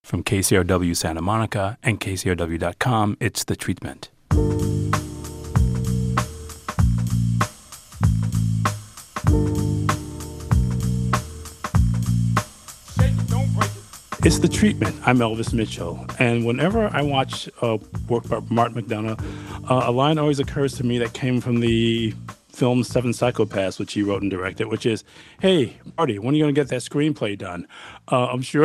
From KCRW Santa Monica and KCRW.com, it's The Treatment. It's The Treatment. I'm Elvis Mitchell. And whenever I watch work by Martin McDonagh, a line always occurs to me that came from the film Seven Psychopaths, which he wrote and directed, which is, hey, Marty, when are you going to get that screenplay done? I'm sure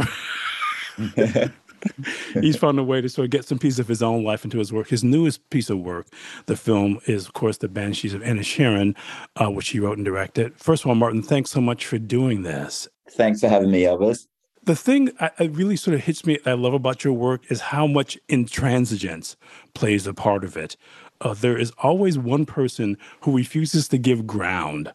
he's found a way to sort of get some piece of his own life into his work. His newest piece of work, the film, is, of course, The Banshees of Inisherin, which he wrote and directed. First of all, Martin, thanks so much for doing this. Thanks for having me, Elvis. The thing that really sort of hits me, I love about your work, is how much intransigence plays a part of it. There is always one person who refuses to give ground.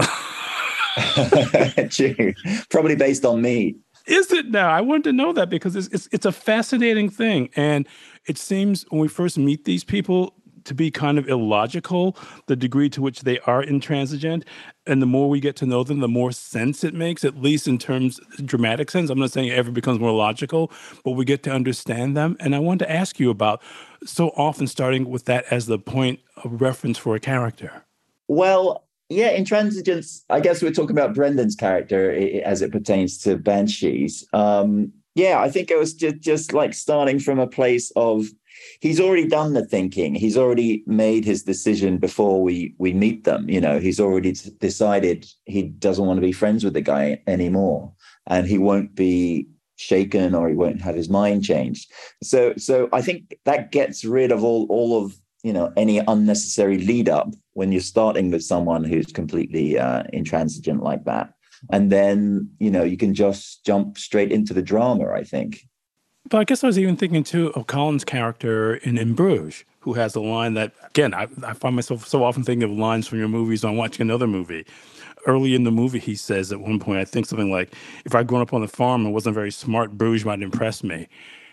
True. Probably based on me. Is it now? I wanted to know that because it's a fascinating thing. And it seems when we first meet these people to be kind of illogical, the degree to which they are intransigent. And the more we get to know them, the more sense it makes, at least in terms of dramatic sense. I'm not saying it ever becomes more logical, but we get to understand them. And I wanted to ask you about so often starting with that as the point of reference for a character. Well, yeah, intransigence, I guess we're talking about Brendan's character as it pertains to Banshees. I think it was just like starting from a place of he's already done the thinking. He's already made his decision before we meet them. You know, he's already decided he doesn't want to be friends with the guy anymore, and he won't be shaken or he won't have his mind changed. So I think that gets rid of all of, you know, any unnecessary lead up when you're starting with someone who's completely intransigent like that. And then, you know, you can just jump straight into the drama, I think. But I guess I was even thinking, too, of Colin's character in Bruges, who has a line that, again, I find myself so often thinking of lines from your movies when I'm watching another movie. Early in the movie, he says at one point, I think something like, if I'd grown up on the farm and wasn't very smart, Bruges might impress me.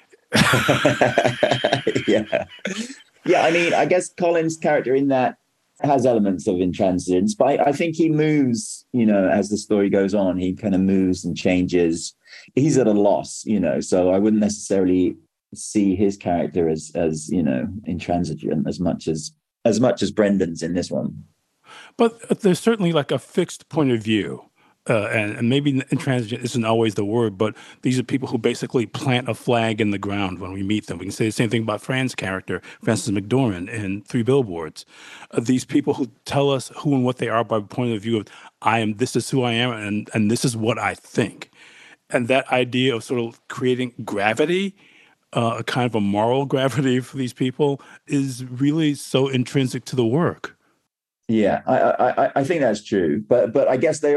Yeah. Yeah, I mean, I guess Colin's character in that has elements of intransigence, but I think he moves, you know, as the story goes on, he kind of moves and changes. He's at a loss, you know, so I wouldn't necessarily see his character as you know, intransigent as much as Brendan's in this one. But there's certainly like a fixed point of view. And maybe intransigent isn't always the word, but these are people who basically plant a flag in the ground when we meet them. We can say the same thing about Fran's character, Frances McDormand, in Three Billboards. These people who tell us who and what they are by point of view of, this is who I am, and this is what I think. And that idea of sort of creating gravity, a kind of a moral gravity for these people, is really so intrinsic to the work. Yeah, I think that's true, but I guess they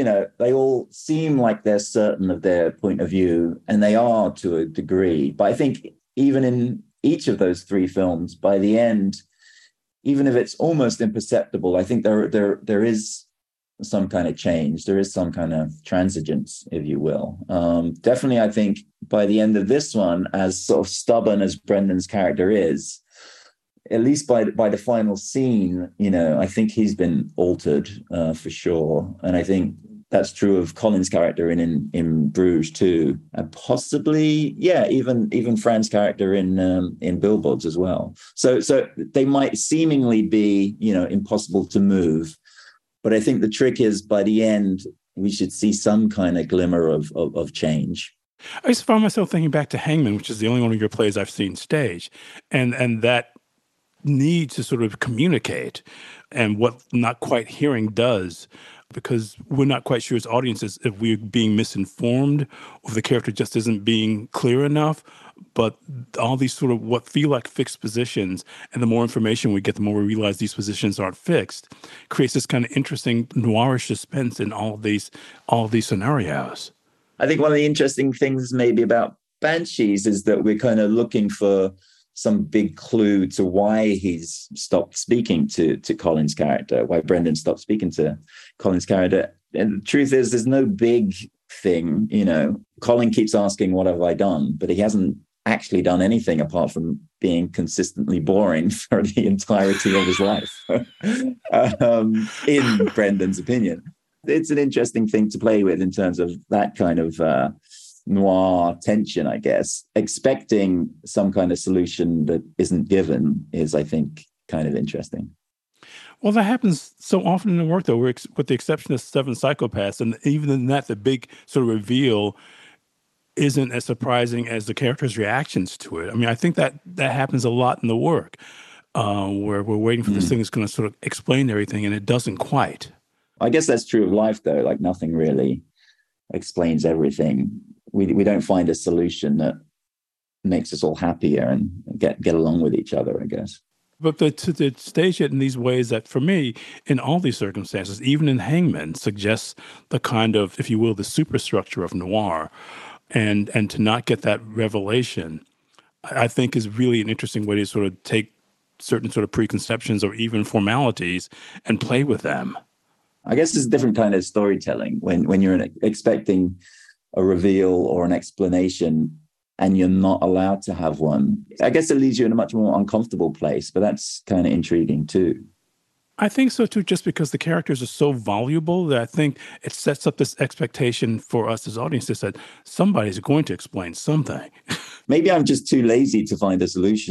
all seem like they're certain of their point of view, and they are to a degree. But I think even in each of those three films, by the end, even if it's almost imperceptible, I think there is some kind of change. There is some kind of transigence, if you will. Definitely, I think by the end of this one, as sort of stubborn as Brendan's character is, at least by the final scene, you know, I think he's been altered for sure. And I think that's true of Colin's character in Bruges too. And possibly, yeah, even Fran's character in Billboards as well. So they might seemingly be, you know, impossible to move. But I think the trick is by the end, we should see some kind of glimmer of change. I just found myself thinking back to Hangman, which is the only one of your plays I've seen stage. And that need to sort of communicate and what not quite hearing does, because we're not quite sure as audiences if we're being misinformed or if the character just isn't being clear enough. But all these sort of what feel like fixed positions, and the more information we get, the more we realize these positions aren't fixed, creates this kind of interesting noirish suspense in all of these scenarios. I think one of the interesting things maybe about Banshees is that we're kind of looking for some big clue to why he's stopped speaking to Colin's character, why Brendan stopped speaking to Colin's character. And the truth is, there's no big thing, you know. Colin keeps asking, what have I done? But he hasn't actually done anything apart from being consistently boring for the entirety of his life, in Brendan's opinion. It's an interesting thing to play with in terms of that kind of noir tension, I guess. Expecting some kind of solution that isn't given is, I think, kind of interesting. Well, that happens so often in the work, though, with the exception of Seven Psychopaths. And even in that, the big sort of reveal isn't as surprising as the characters' reactions to it. I mean, I think that happens a lot in the work, where we're waiting for this thing that's going to sort of explain everything, and it doesn't quite. I guess that's true of life, though. Like nothing really explains everything. We don't find a solution that makes us all happier and get along with each other, I guess. But to stage it in these ways that, for me, in all these circumstances, even in Hangman, suggests the kind of, if you will, the superstructure of noir, and to not get that revelation, I think is really an interesting way to sort of take certain sort of preconceptions or even formalities and play with them. I guess it's a different kind of storytelling when you're expecting a reveal or an explanation and you're not allowed to have one. I guess it leaves you in a much more uncomfortable place, but that's kind of intriguing too. I think so too, just because the characters are so voluble that I think it sets up this expectation for us as audiences that somebody's going to explain something. Maybe I'm just too lazy to find a solution.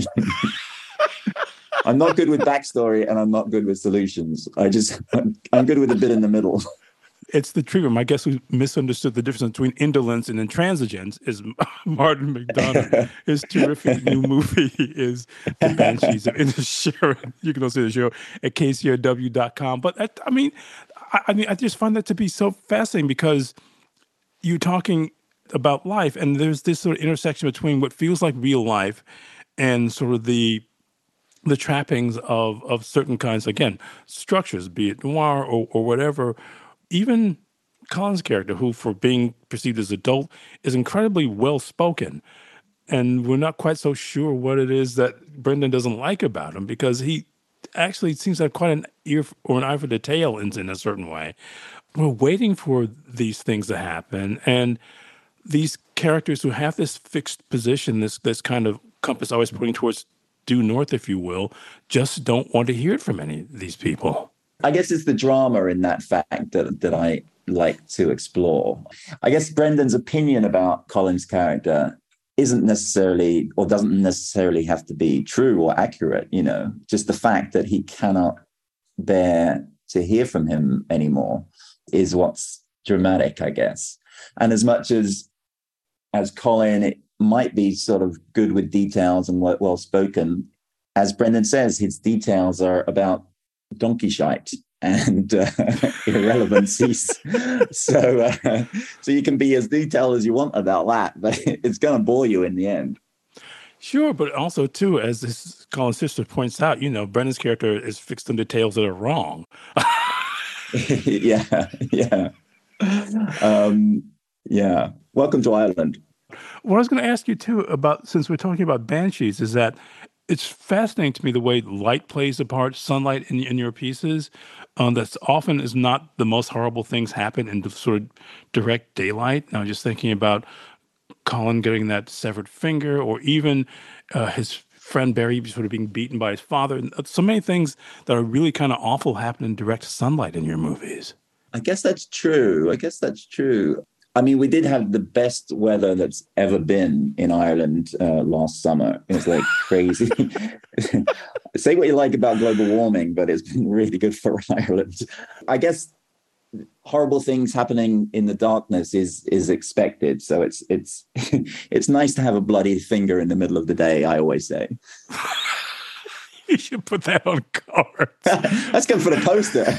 I'm not good with backstory and I'm not good with solutions. I'm good with a bit in the middle. It's the treatment. My guest who misunderstood the difference between indolence and intransigence is Martin McDonagh. His terrific new movie is The Banshees of Inisherin. You can also see the show at kcrw.com. But I mean, I just find that to be so fascinating because you're talking about life, and there's this sort of intersection between what feels like real life and sort of the trappings of certain kinds, again, structures, be it noir or whatever. Even Colin's character, who for being perceived as adult, is incredibly well-spoken. And we're not quite so sure what it is that Brendan doesn't like about him, because he actually seems to have quite an ear or an eye for detail in a certain way. We're waiting for these things to happen. And these characters who have this fixed position, this kind of compass always pointing towards due north, if you will, just don't want to hear it from any of these people. I guess it's the drama in that fact that I like to explore. I guess Brendan's opinion about Colin's character isn't necessarily, or doesn't necessarily have to be true or accurate, you know, just the fact that he cannot bear to hear from him anymore is what's dramatic, I guess. And as much as Colin, it might be sort of good with details and well-spoken, as Brendan says, his details are about donkey shite and irrelevancies. So you can be as detailed as you want about that, but it's going to bore you in the end. Sure, but also, too, as this Colin's sister points out, you know, Brendan's character is fixed on details that are wrong. Yeah. Welcome to Ireland. What I was going to ask you, too, about, since we're talking about Banshees, is that it's fascinating to me the way light plays a part, sunlight in your pieces. That's often is not the most horrible things happen in the sort of direct daylight. I'm just thinking about Colin getting that severed finger, or even his friend Barry sort of being beaten by his father. And so many things that are really kind of awful happen in direct sunlight in your movies. I guess that's true. I mean, we did have the best weather that's ever been in Ireland last summer. It was like crazy. Say what you like about global warming, but it's been really good for Ireland. I guess horrible things happening in the darkness is expected. So it's it's nice to have a bloody finger in the middle of the day, I always say. You should put that on cards. That's good for the poster.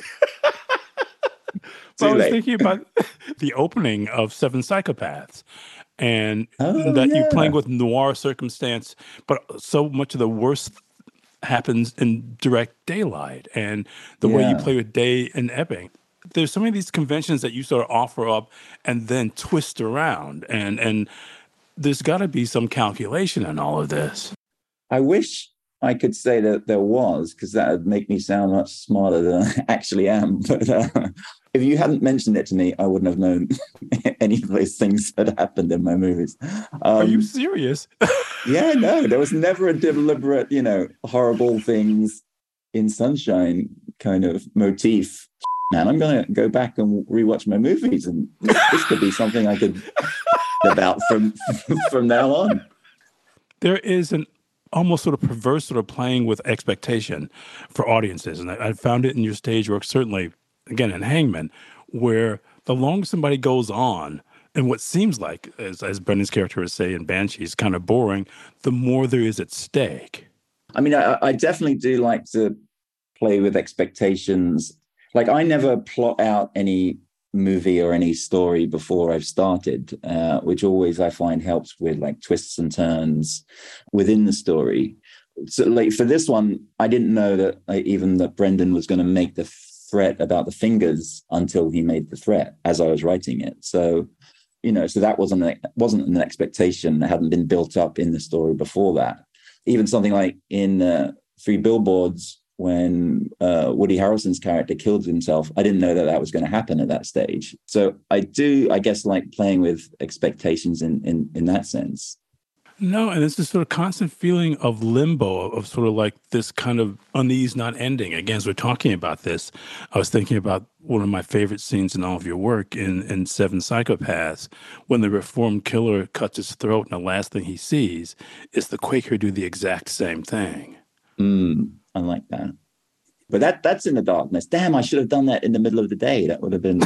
So I was thinking about the opening of Seven Psychopaths, and you're playing with noir circumstance, but so much of the worst happens in direct daylight, and the way you play with day and ebbing. There's so many of these conventions that you sort of offer up and then twist around, and there's got to be some calculation in all of this. I wish I could say that there was, because that would make me sound much smarter than I actually am. But if you hadn't mentioned it to me, I wouldn't have known any of those things that happened in my movies. Are you serious? Yeah, no, there was never a deliberate, horrible things in sunshine kind of motif. Man, I'm going to go back and rewatch my movies, and this could be something I could about from now on. There is an almost sort of perverse sort of playing with expectation for audiences. And I found it in your stage work, certainly, again, in Hangman, where the longer somebody goes on, and what seems like, as Brendan's character would say in Banshees, kind of boring, the more there is at stake. I mean, I definitely do like to play with expectations. Like, I never plot out any movie or any story before I've started, which always I find helps with like twists and turns within the story. So like for this one, I didn't know that even that Brendan was going to make the threat about the fingers until he made the threat as I was writing it. So, so that wasn't an expectation that hadn't been built up in the story before that. Even something like in Three Billboards, when Woody Harrelson's character killed himself, I didn't know that was going to happen at that stage. So I guess, like playing with expectations in that sense. No, and it's this sort of constant feeling of limbo, of sort of like this kind of unease not ending. Again, as we're talking about this, I was thinking about one of my favorite scenes in all of your work in Seven Psychopaths, when the reformed killer cuts his throat and the last thing he sees is the Quaker do the exact same thing. I like that. But that's in the darkness. Damn, I should have done that in the middle of the day. That would have been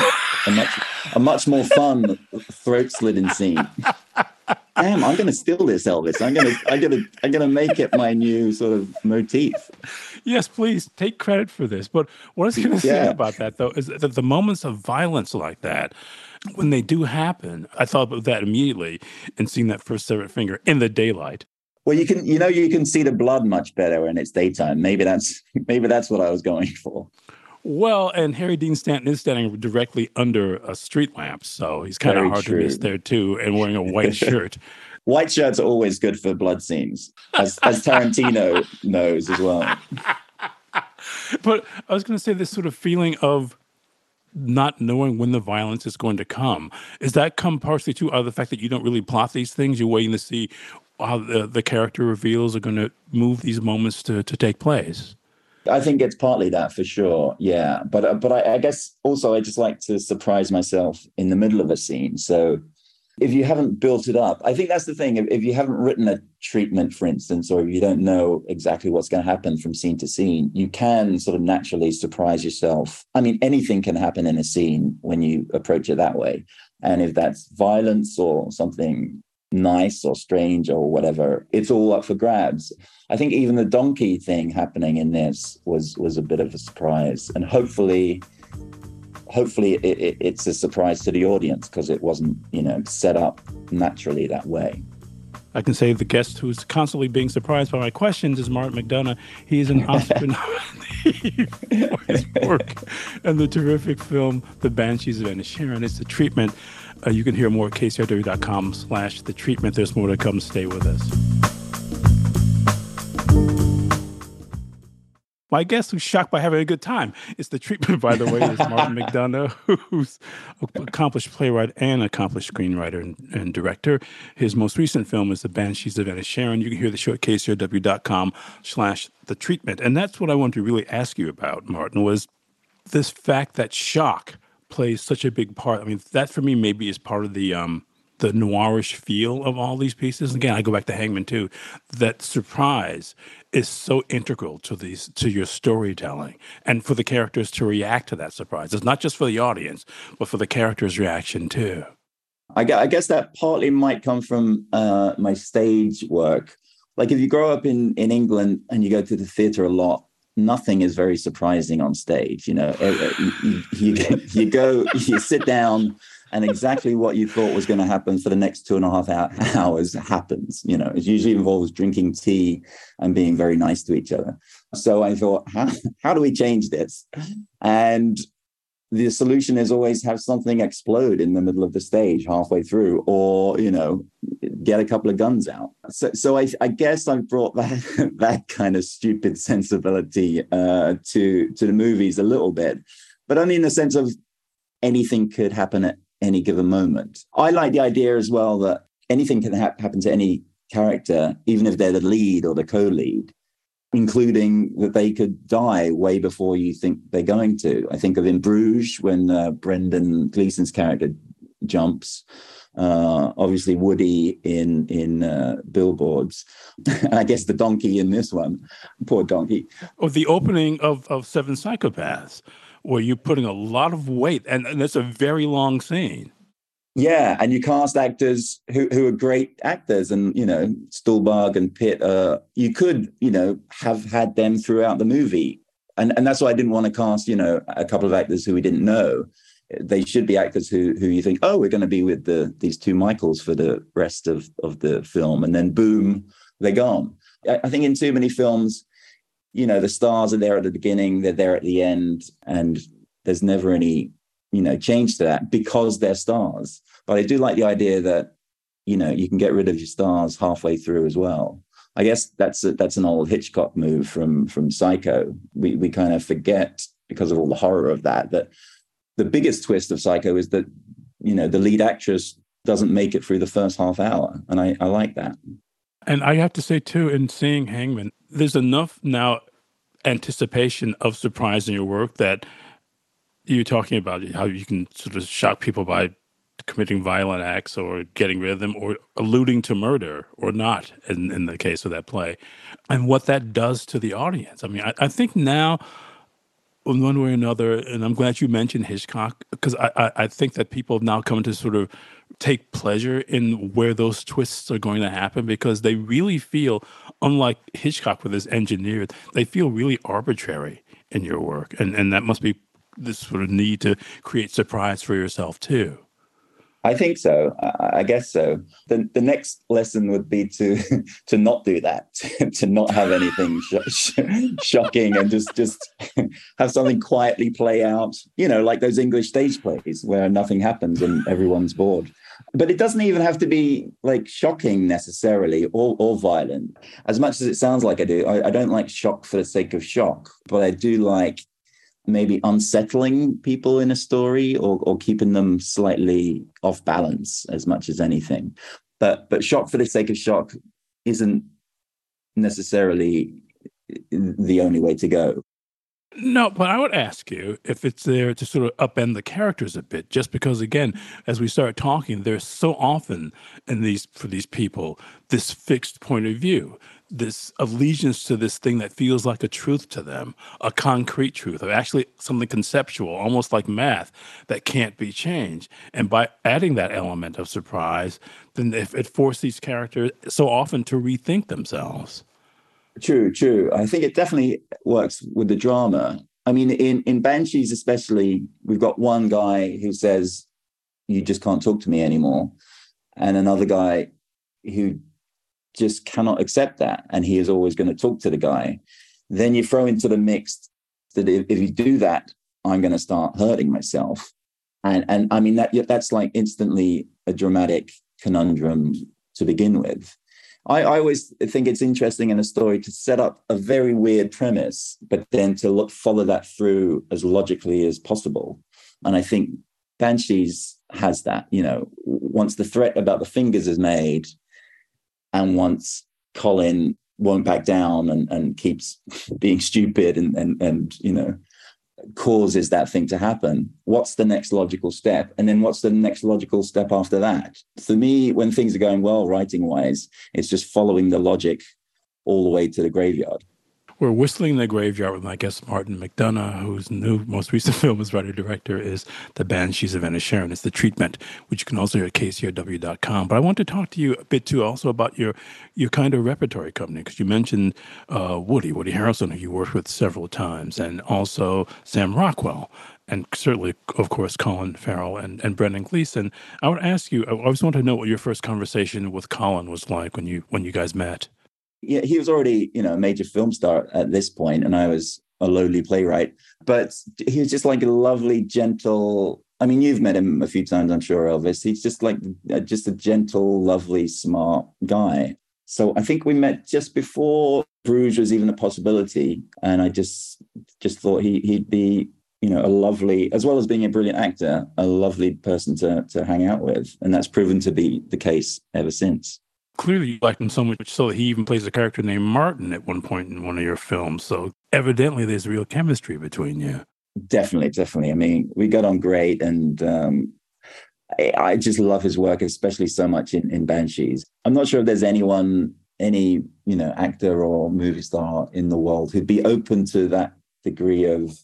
a much more fun throat slitting scene. Damn, I'm going to steal this, Elvis. I'm going to make it my new sort of motif. Yes, please take credit for this. But what I was going to say about that, though, is that the moments of violence like that, when they do happen, I thought about that immediately in seeing that first severed finger in the daylight. Well, you can see the blood much better when it's daytime. Maybe that's what I was going for. Well, and Harry Dean Stanton is standing directly under a street lamp, so he's kind of hard to miss there too, and wearing a white shirt. White shirts are always good for blood scenes, as Tarantino knows as well. But I was going to say this sort of feeling of not knowing when the violence is going to come. Is that come partially too out of the fact that you don't really plot these things? You're waiting to see how the character reveals are going to move these moments to take place? I think it's partly that, for sure. Yeah. But I guess also I just like to surprise myself in the middle of a scene. So if you haven't built it up, I think that's the thing. If you haven't written a treatment, for instance, or if you don't know exactly what's going to happen from scene to scene, you can sort of naturally surprise yourself. I mean, anything can happen in a scene when you approach it that way. And if that's violence or something nice or strange or whatever, it's all up for grabs. I think even the donkey thing happening in this was a bit of a surprise, and hopefully it's a surprise to the audience because it wasn't set up naturally that way. I can say the guest who's constantly being surprised by my questions is Martin McDonagh. He's an Oscar nominee for his work and the terrific film The Banshees of Inisherin. It's The Treatment. You can hear more at kcrw.com/The Treatment. There's more to come. Stay with us. My guest who's shocked by having a good time. It's The Treatment, by the way, is Martin McDonagh, who's an accomplished playwright and accomplished screenwriter and director. His most recent film is The Banshees of Inisherin. You can hear the show at kcrw.com/The Treatment. And that's what I wanted to really ask you about, Martin, was this fact that shock plays such a big part. I mean, that for me maybe is part of the noirish feel of all these pieces. Again, I go back to Hangman too. That surprise is so integral to your storytelling, and for the characters to react to that surprise. It's not just for the audience, but for the characters' reaction too. I guess that partly might come from my stage work. Like if you grow up in England and you go to the theater a lot, nothing is very surprising on stage. You go, you sit down, and exactly what you thought was going to happen for the next 2.5 hours happens. It usually involves drinking tea and being very nice to each other. So I thought, how do we change this? And the solution is always have something explode in the middle of the stage halfway through, or, get a couple of guns out. So I guess I brought that kind of stupid sensibility to the movies a little bit, but only in the sense of anything could happen at any given moment. I like the idea as well that anything can happen to any character, even if they're the lead or the co-lead, including that they could die way before you think they're going to. I think of in Bruges when Brendan Gleeson's character jumps. Obviously, Woody in Billboards. I guess the donkey in this one, poor donkey. Or the opening of Seven Psychopaths, where you're putting a lot of weight, and it's a very long scene. Yeah, and you cast actors who are great actors, and Stuhlbarg and Pitt. You could have had them throughout the movie, and that's why I didn't want to cast a couple of actors who we didn't know. They should be actors who you think, oh, we're going to be with these two Michaels for the rest of the film, and then boom, they're gone. I think in too many films, the stars are there at the beginning, they're there at the end, and there's never any change to that because they're stars. But I do like the idea that, you can get rid of your stars halfway through as well. I guess that's an old Hitchcock move from Psycho. We kind of forget, because of all the horror of that the biggest twist of Psycho is that, the lead actress doesn't make it through the first half hour. And I like that. And I have to say, too, in seeing Hangman, there's enough now anticipation of surprise in your work that you're talking about how you can sort of shock people by committing violent acts or getting rid of them or alluding to murder or not in the case of that play, and what that does to the audience. I mean, I think now, in one way or another, and I'm glad you mentioned Hitchcock, because I think that people have now come to sort of take pleasure in where those twists are going to happen, because they really feel, unlike Hitchcock with his engineered, they feel really arbitrary in your work. And that must be this sort of need to create surprise for yourself too. I think so. I guess so. The next lesson would be to not do that, to not have anything shocking, and just have something quietly play out, like those English stage plays where nothing happens and everyone's bored. But it doesn't even have to be like shocking necessarily, or violent. As much as it sounds like I do, I don't like shock for the sake of shock, but I do like maybe unsettling people in a story, or keeping them slightly off balance as much as anything. But shock for the sake of shock isn't necessarily the only way to go. No, but I would ask you if it's there to sort of upend the characters a bit, just because, again, as we start talking, there's so often for these people, this fixed point of view, this allegiance to this thing that feels like a truth to them, a concrete truth, or actually something conceptual, almost like math, that can't be changed. And by adding that element of surprise, then it forces these characters so often to rethink themselves. True. I think it definitely works with the drama. I mean, in Banshees especially, we've got one guy who says, you just can't talk to me anymore, and another guy who just cannot accept that, and he is always going to talk to the guy. Then you throw into the mix that if you do that, I'm going to start hurting myself. And I mean, that's like instantly a dramatic conundrum to begin with. I always think it's interesting in a story to set up a very weird premise, but then to follow that through as logically as possible. And I think Banshees has that, once the threat about the fingers is made, and once Colin won't back down and keeps being stupid and causes that thing to happen, what's the next logical step? And then what's the next logical step after that? For me, when things are going well writing wise, it's just following the logic all the way to the graveyard. We're whistling in the graveyard with my guest Martin McDonagh, whose most recent film as writer-director is The Banshees of Inisherin. It's The Treatment, which you can also hear at kcrw.com. But I want to talk to you a bit, too, also about your kind of repertory company, because you mentioned Woody Harrelson, who you worked with several times, and also Sam Rockwell, and certainly, of course, Colin Farrell and Brendan Gleeson. I would ask you, I always want to know what your first conversation with Colin was like when you guys met. Yeah, he was already, a major film star at this point, and I was a lowly playwright. But he was just like a lovely, gentle. I mean, you've met him a few times, I'm sure, Elvis. He's just like just a gentle, lovely, smart guy. So I think we met just before Bruges was even a possibility, and I just thought he'd be, a lovely, as well as being a brilliant actor, a lovely person to hang out with, and that's proven to be the case ever since. Clearly, you liked him so much so that he even plays a character named Martin at one point in one of your films. So evidently there's real chemistry between you. Definitely. I mean, we got on great. And I just love his work, especially so much in Banshees. I'm not sure if there's any actor or movie star in the world who'd be open to that degree of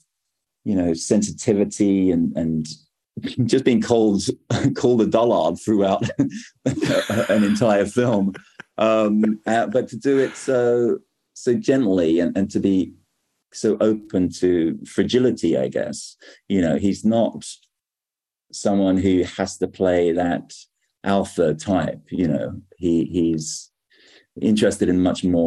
sensitivity and just being called a dullard throughout an entire film, but to do it so gently and to be so open to fragility, I guess. He's not someone who has to play that alpha type. He's interested in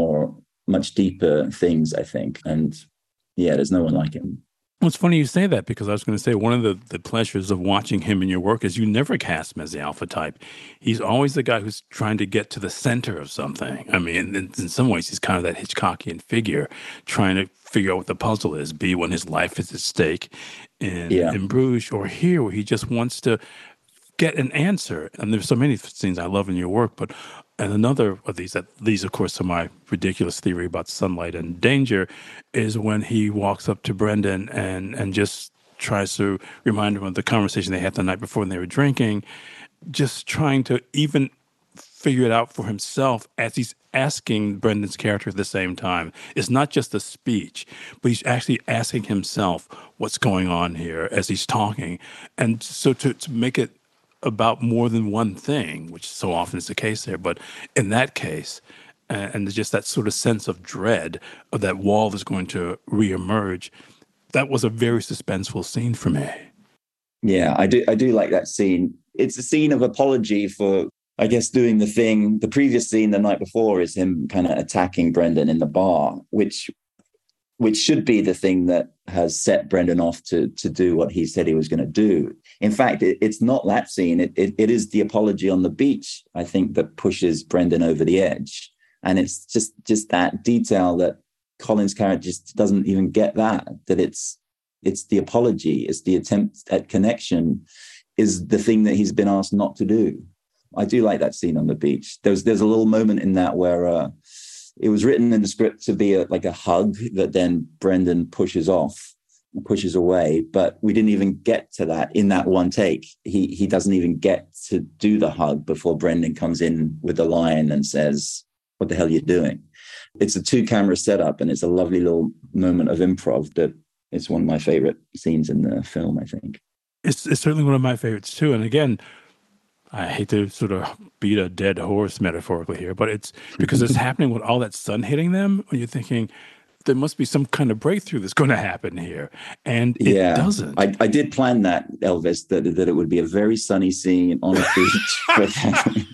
much deeper things, I think. And yeah, there's no one like him. Well, it's funny you say that, because I was going to say one of the pleasures of watching him in your work is you never cast him as the alpha type. He's always the guy who's trying to get to the center of something. I mean, in some ways, he's kind of that Hitchcockian figure trying to figure out what the puzzle is, be when his life is at stake in Bruges, or here where he just wants to get an answer. And there's so many scenes I love in your work, and another of these, of course, are my ridiculous theory about sunlight and danger, is when he walks up to Brendan and just tries to remind him of the conversation they had the night before when they were drinking, just trying to even figure it out for himself as he's asking Brendan's character at the same time. It's not just a speech, but he's actually asking himself what's going on here as he's talking. And so to make it about more than one thing, which so often is the case there, but in that case, and just that sort of sense of dread of that wall that's going to reemerge, that was a very suspenseful scene for me. Yeah, I do like that scene. It's a scene of apology for, I guess, doing the thing. The previous scene the night before is him kind of attacking Brendan in the bar, which should be the thing that has set Brendan off to do what he said he was going to do. In fact, it's not that scene. It is the apology on the beach, I think, that pushes Brendan over the edge. And it's just that detail that Colin's character just doesn't even get, that it's the apology, it's the attempt at connection is the thing that he's been asked not to do. I do like that scene on the beach. There's a little moment in that where it was written in the script to be like a hug that then Brendan pushes away, but we didn't even get to that in that one take. He doesn't even get to do the hug before Brendan comes in with the line and says, "What the hell are you doing?" It's a 2-camera setup, and it's a lovely little moment of improv that it's one of my favorite scenes in the film, I think. It's certainly one of my favorites too. And again, I hate to sort of beat a dead horse metaphorically here, but it's because it's happening with all that sun hitting them, when you're thinking there must be some kind of breakthrough that's going to happen here. And it doesn't. I did plan that, Elvis, that it would be a very sunny scene on a beach.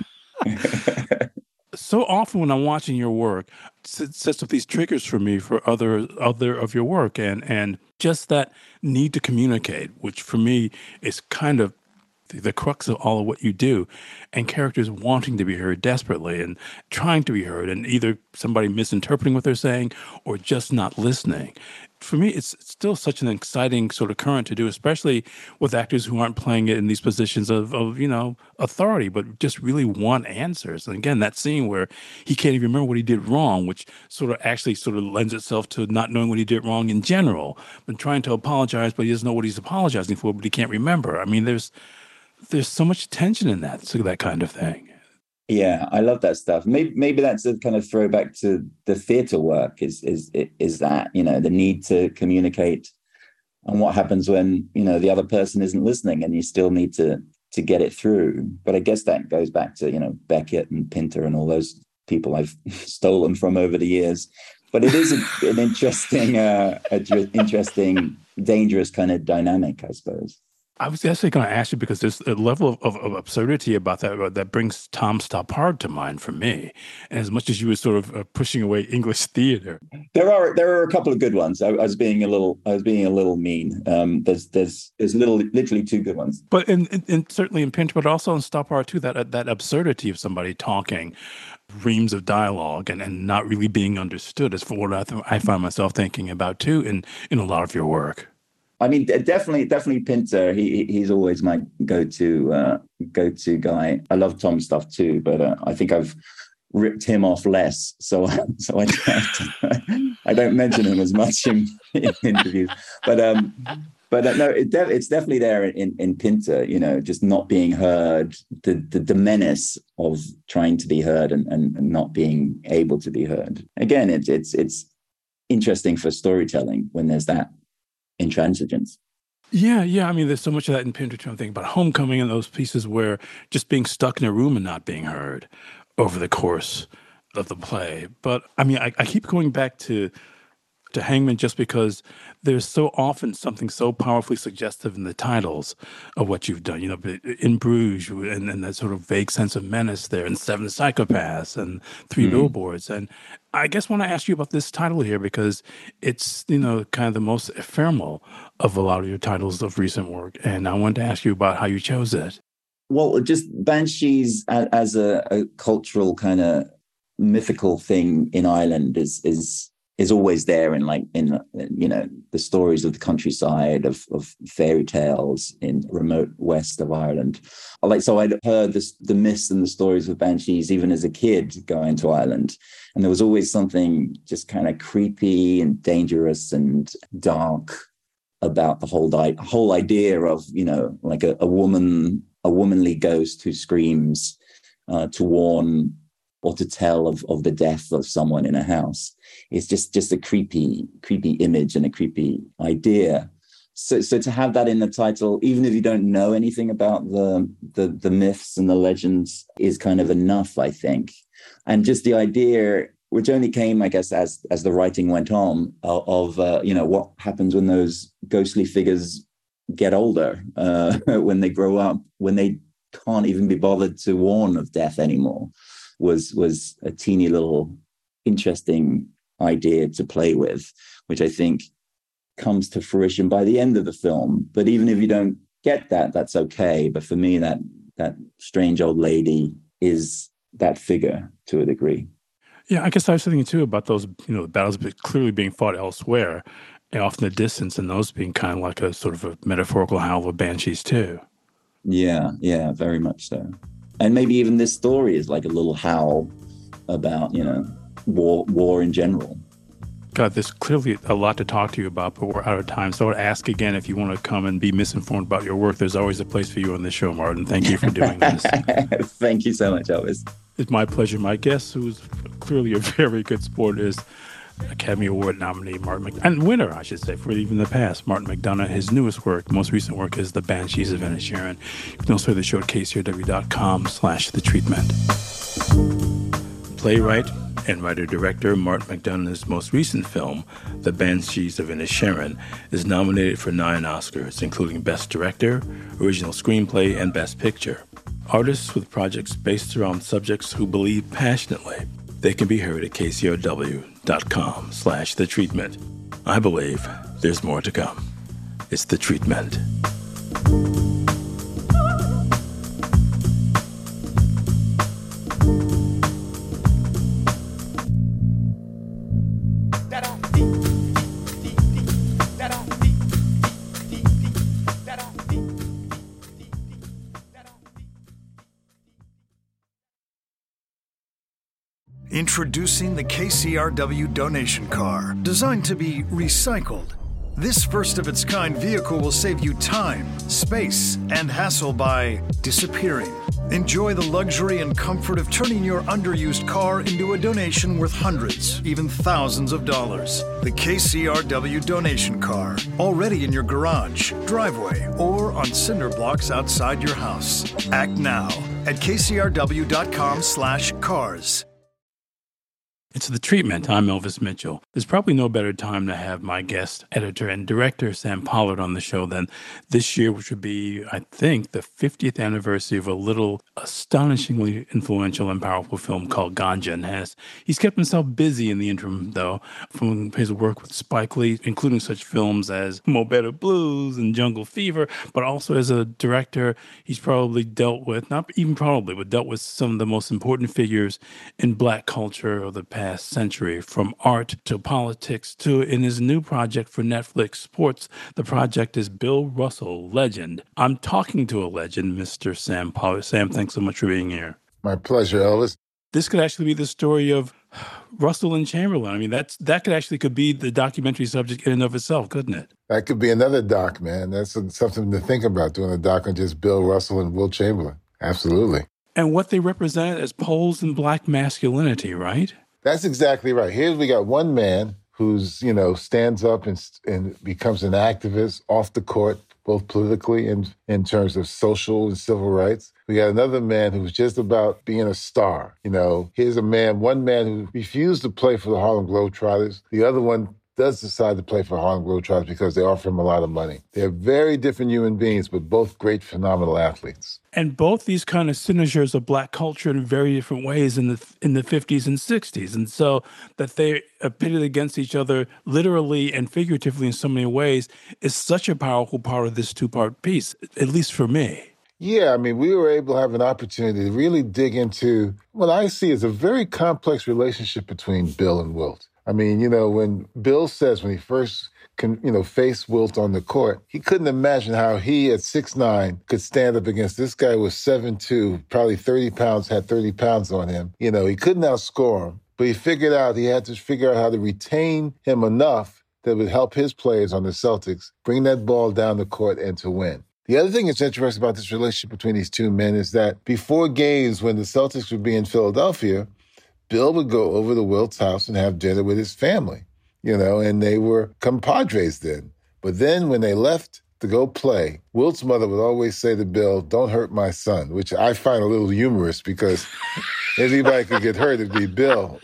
So often when I'm watching your work, it sets up these triggers for me for other of your work, and just that need to communicate, which for me is kind of the crux of all of what you do, and characters wanting to be heard desperately and trying to be heard, and either somebody misinterpreting what they're saying or just not listening. For me, it's still such an exciting sort of current to do, especially with actors who aren't playing it in these positions of authority, but just really want answers. And again, that scene where he can't even remember what he did wrong, which sort of lends itself to not knowing what he did wrong in general, but trying to apologize, but he doesn't know what he's apologizing for, but he can't remember. I mean, there's so much tension in that kind of thing. Yeah, I love that stuff. Maybe that's a kind of throwback to the theater work. Is that the need to communicate, and what happens when the other person isn't listening, and you still need to get it through. But I guess that goes back to Beckett and Pinter and all those people I've stolen from over the years. But it is an interesting, interesting, dangerous kind of dynamic, I suppose. I was actually going to ask you, because there's a level of absurdity about that brings Tom Stoppard to mind for me. And as much as you were sort of pushing away English theater, there are a couple of good ones. I was being a little mean. There's literally 2 good ones. But in certainly in Pinter, but also in Stoppard too, that absurdity of somebody talking reams of dialogue and not really being understood is for what I find myself thinking about too in a lot of your work. I mean, definitely Pinter. He's always my go-to guy. I love Tom's stuff too, but I think I've ripped him off less, so I don't mention him as much in interviews. But But no, it's definitely there in Pinter, just not being heard, the menace of trying to be heard and not being able to be heard. Again, it's interesting for storytelling when there's that intransigence. Yeah. I mean, there's so much of that in Pinter too. I'm thinking about Homecoming and those pieces where just being stuck in a room and not being heard over the course of the play. But I mean, I keep going back to Hangman just because there's so often something so powerfully suggestive in the titles of what you've done. In Bruges and that sort of vague sense of menace there, and Seven Psychopaths and Three Billboards. And I guess I want to ask you about this title here because it's, kind of the most ephemeral of a lot of your titles of recent work. And I wanted to ask you about how you chose it. Well, just Banshees as a cultural kind of mythical thing in Ireland is always there in the stories of the countryside of fairy tales in remote west of Ireland. So I'd heard the myths and the stories of Banshees even as a kid going to Ireland, and there was always something just kind of creepy and dangerous and dark about the whole idea of like a womanly ghost who screams to warn or to tell of the death of someone in a house. It's just a creepy image and a creepy idea. So to have that in the title, even if you don't know anything about the myths and the legends, is kind of enough, I think. And just the idea, which only came, I guess, as the writing went on, of what happens when those ghostly figures get older, when they grow up, when they can't even be bothered to warn of death anymore, was a teeny little interesting idea to play with, which I think comes to fruition by the end of the film. But even if you don't get that, that's okay. But for me, that strange old lady is that figure to a degree. Yeah, I guess I was thinking too about those, the battles clearly being fought elsewhere, and off in the distance, and those being kind of like a sort of a metaphorical howl of banshees too. Yeah, very much so. And maybe even this story is like a little howl about, war in general. God, there's clearly a lot to talk to you about, but we're out of time. So I would ask again, if you want to come and be misinformed about your work, there's always a place for you on this show, Martin. Thank you for doing this. Thank you so much, Elvis. It's my pleasure. My guest, who's clearly a very good sport, is Academy Award nominee and winner, I should say, for even the past, Martin McDonagh. His newest work, most recent work, is The Banshees of Inisherin. You can also hear the show at kcrw.com/the treatment. Playwright and writer-director Martin McDonagh's most recent film, The Banshees of Inisherin, is nominated for 9 Oscars, including Best Director, Original Screenplay, and Best Picture. Artists with projects based around subjects who believe passionately. They can be heard at kcrw.com/the treatment. I believe there's more to come. It's The Treatment. Introducing the KCRW donation car, designed to be recycled. This first-of-its-kind vehicle will save you time, space, and hassle by disappearing. Enjoy the luxury and comfort of turning your underused car into a donation worth hundreds, even thousands of dollars. The KCRW donation car, already in your garage, driveway, or on cinder blocks outside your house. Act now at kcrw.com/cars. It's The Treatment. I'm Elvis Mitchell. There's probably no better time to have my guest, editor and director Sam Pollard on the show than this year, which would be, I think, the 50th anniversary of a little astonishingly influential and powerful film called Ganja. And he's kept himself busy in the interim, though, from his work with Spike Lee, including such films as Mo Better Blues and Jungle Fever, but also as a director, he's probably dealt with, not even probably, but dealt with some of the most important figures in Black culture of the past century, from art to politics to, in his new project for Netflix Sports, the project is Bill Russell, Legend. I'm talking to a legend, Mr. Sam Pollard. Sam, thanks so much for being here. My pleasure, Elvis. this could actually be the story of Russell and Chamberlain. I mean, could be the documentary subject in and of itself, couldn't it? That could be another doc, man. That's something to think about, doing a doc on just Bill Russell and Wilt Chamberlain. Absolutely. And what they represent as poles in black masculinity, right? That's exactly right. Here we got one man who's, stands up and becomes an activist off the court, both politically and in terms of social and civil rights. We got another man who's just about being a star. Here's one man who refused to play for the Harlem Globetrotters. The other one does decide to play for Harlem Globetrotters because they offer him a lot of money. They're very different human beings, but both great, phenomenal athletes. And both these kind of signatures of black culture in very different ways in the 50s and 60s. And so that they are pitted against each other literally and figuratively in so many ways is such a powerful part of this two-part piece, at least for me. Yeah, I mean, we were able to have an opportunity to really dig into what I see as a very complex relationship between Bill and Wilt. I mean, when Bill says when he first faced Wilt on the court, he couldn't imagine how he at 6'9" could stand up against this guy who was 7'2", probably 30 pounds, had 30 pounds on him. He couldn't outscore him, but he had to figure out how to retain him enough that would help his players on the Celtics bring that ball down the court and to win. The other thing that's interesting about this relationship between these two men is that before games, when the Celtics would be in Philadelphia, Bill would go over to Wilt's house and have dinner with his family, and they were compadres then. But then when they left to go play, Wilt's mother would always say to Bill, "Don't hurt my son," which I find a little humorous because anybody could get hurt, it'd be Bill,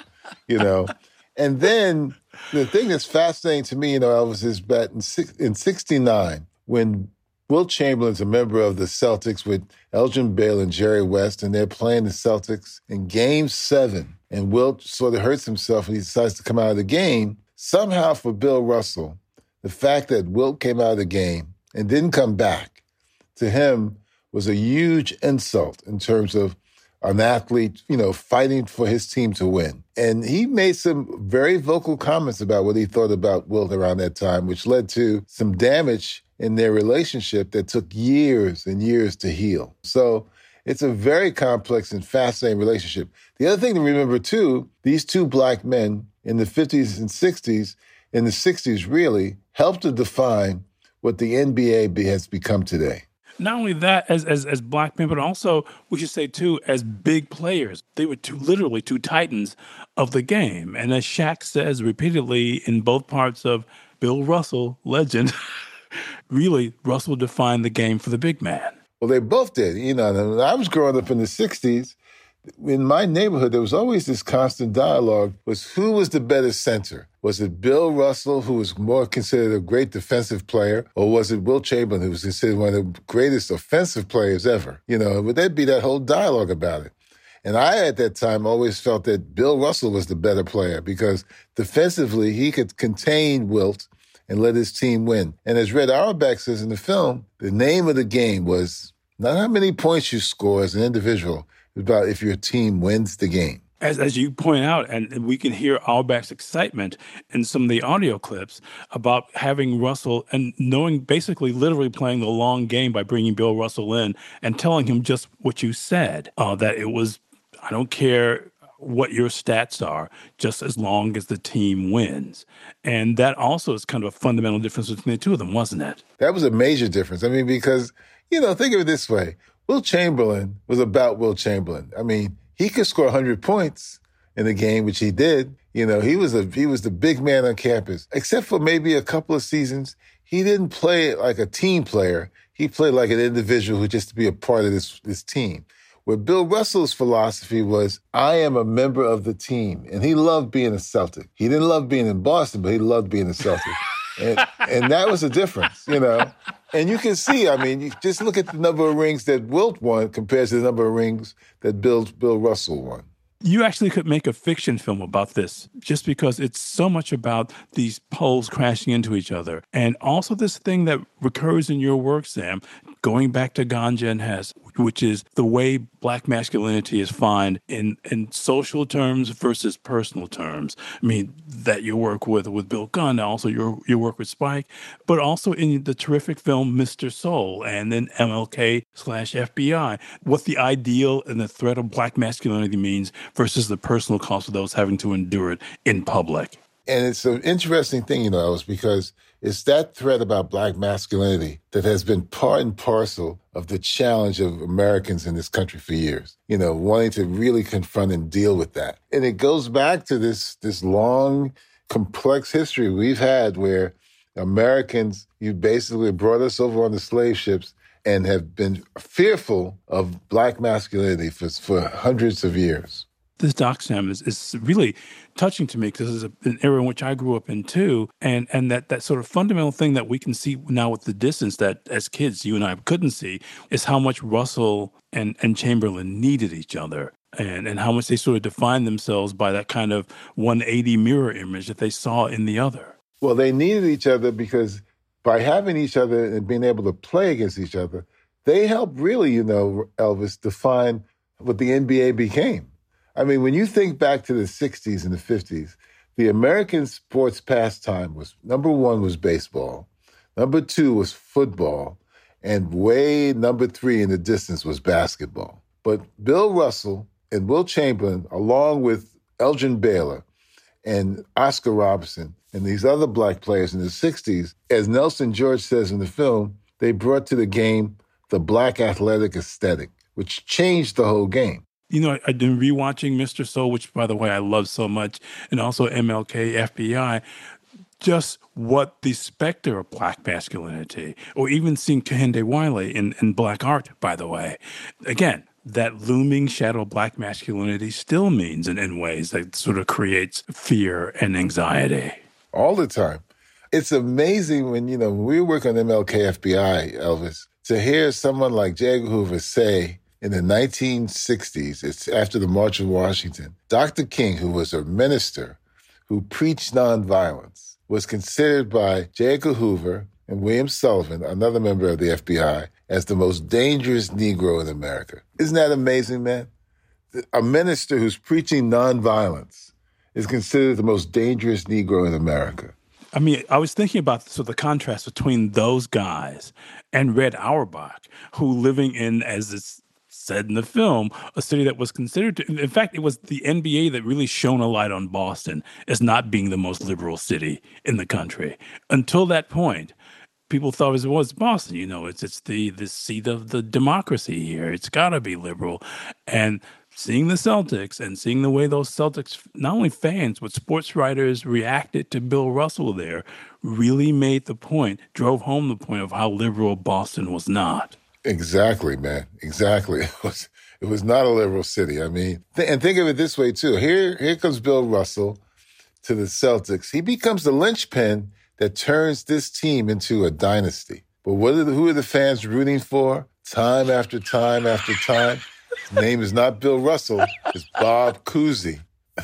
And then the thing that's fascinating to me, Elvis, is that in 69, when Wilt Chamberlain's a member of the Celtics with Elgin Baylor and Jerry West, and they're playing the Celtics in Game 7. And Wilt sort of hurts himself and he decides to come out of the game. Somehow for Bill Russell, the fact that Wilt came out of the game and didn't come back, to him was a huge insult in terms of an athlete, fighting for his team to win. And he made some very vocal comments about what he thought about Wilt around that time, which led to some damage in their relationship that took years and years to heal. So it's a very complex and fascinating relationship. The other thing to remember, too, these two black men in the 50s and 60s, in the 60s really, helped to define what the NBA has become today. Not only that, as black men, but also, we should say, too, as big players. They were literally two titans of the game. And as Shaq says repeatedly in both parts of Bill Russell, legend, really, Russell defined the game for the big man. Well, they both did. When I was growing up in the 60s, in my neighborhood, there was always this constant dialogue, was who was the better center? Was it Bill Russell, who was more considered a great defensive player, or was it Wilt Chamberlain, who was considered one of the greatest offensive players ever? Would there be that whole dialogue about it? And I, at that time, always felt that Bill Russell was the better player because defensively, he could contain Wilt and let his team win. And as Red Auerbach says in the film, the name of the game was not how many points you score as an individual, it's about if your team wins the game. As you point out, and we can hear Auerbach's excitement in some of the audio clips about having Russell and knowing, basically literally playing the long game by bringing Bill Russell in and telling him just what you said, that it was, I don't care what your stats are, just as long as the team wins. And that also is kind of a fundamental difference between the two of them, wasn't it? That was a major difference. I mean, because, think of it this way. Wilt Chamberlain was about Wilt Chamberlain. I mean, he could score 100 points in a game, which he did. He was the big man on campus. Except for maybe a couple of seasons, he didn't play like a team player. He played like an individual who just to be a part of this team. Where Bill Russell's philosophy was, I am a member of the team. And he loved being a Celtic. He didn't love being in Boston, but he loved being a Celtic. and that was the difference, And you can see, I mean, you just look at the number of rings that Wilt won compared to the number of rings that Bill Russell won. You actually could make a fiction film about this just because it's so much about these poles crashing into each other. And also this thing that recurs in your work, Sam, going back to Ganja and Hess, which is the way Black masculinity is defined in social terms versus personal terms. I mean, that you work with Bill Gunn, also your work with Spike, but also in the terrific film Mr. Soul and then MLK/FBI, what the ideal and the threat of Black masculinity means versus the personal cost of those having to endure it in public. And it's an interesting thing, Elvis, because it's that threat about Black masculinity that has been part and parcel of the challenge of Americans in this country for years, wanting to really confront and deal with that. And it goes back to this long, complex history we've had where Americans, you basically brought us over on the slave ships and have been fearful of Black masculinity for hundreds of years. This doc, Sam, is really touching to me because it's an era in which I grew up in too. And that sort of fundamental thing that we can see now with the distance that as kids, you and I couldn't see, is how much Russell and Chamberlain needed each other and how much they sort of defined themselves by that kind of 180 mirror image that they saw in the other. Well, they needed each other because by having each other and being able to play against each other, they helped really, Elvis, define what the NBA became. I mean, when you think back to the 60s and the 50s, the American sports pastime was, number one was baseball, number two was football, and way number three in the distance was basketball. But Bill Russell and Wilt Chamberlain, along with Elgin Baylor and Oscar Robertson and these other Black players in the 60s, as Nelson George says in the film, they brought to the game the Black athletic aesthetic, which changed the whole game. I've been rewatching Mr. Soul, which, by the way, I love so much, and also MLK, FBI, just what the specter of Black masculinity, or even seeing Kehinde Wiley in Black art, by the way. Again, that looming shadow of Black masculinity still means in ways that sort of creates fear and anxiety. All the time. It's amazing when, we work on MLK, FBI, Elvis, to hear someone like J. Edgar Hoover say, in the 1960s, it's after the March on Washington, Dr. King, who was a minister who preached nonviolence, was considered by J. Edgar Hoover and William Sullivan, another member of the FBI, as the most dangerous Negro in America. Isn't that amazing, man? A minister who's preaching nonviolence is considered the most dangerous Negro in America. I mean, I was thinking about the contrast between those guys and Red Auerbach, who living in, as it's said in the film, a city that was considered to, in fact, it was the NBA that really shone a light on Boston as not being the most liberal city in the country. Until that point, people thought it was Boston. It's the seat of the democracy here. It's got to be liberal. And seeing the Celtics and seeing the way those Celtics, not only fans, but sports writers reacted to Bill Russell there, really drove home the point of how liberal Boston was not. Exactly, man. Exactly. It was not a liberal city. I mean, and think of it this way, too. Here comes Bill Russell to the Celtics. He becomes the linchpin that turns this team into a dynasty. But who are the fans rooting for? Time after time after time. His name is not Bill Russell. It's Bob Cousy.